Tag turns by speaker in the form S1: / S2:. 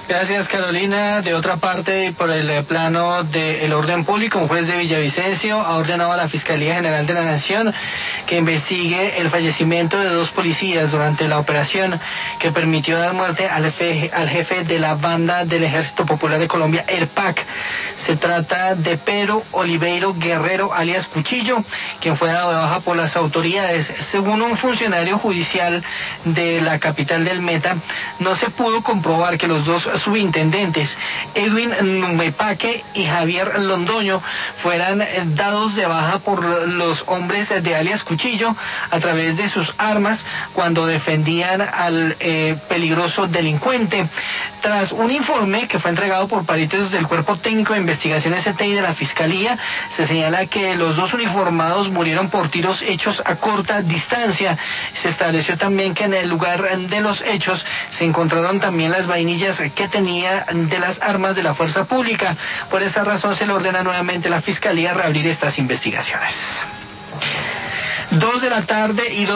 S1: Gracias, Carolina. De otra parte, por el plano del orden público, un juez de Villavicencio ha ordenado a la Fiscalía General de la Nación que investigue el fallecimiento de 2 policías durante la operación que permitió dar muerte al jefe de la banda del Ejército Popular de Colombia, ERPAC. Se trata de Pedro Oliveiro Guerrero, alias Cuchillo, quien fue dado de baja por las autoridades. Según un funcionario judicial de la capital del Meta, no se pudo comprobar que los dos subintendentes, Edwin Numepaque y Javier Londoño, fueran dados de baja por los hombres de alias Cuchillo a través de sus armas cuando defendían al peligroso delincuente. Tras un informe que fue entregado por peritos del Cuerpo Técnico de Investigaciones CTI de la Fiscalía, se señala que los 2 uniformados murieron por tiros hechos a corta distancia. Se estableció también que en el lugar de los hechos se encontraron también las vainillas que tenía de las armas de la fuerza pública. Por esa razón se le ordena nuevamente a la Fiscalía reabrir estas investigaciones. 2 de la tarde y 2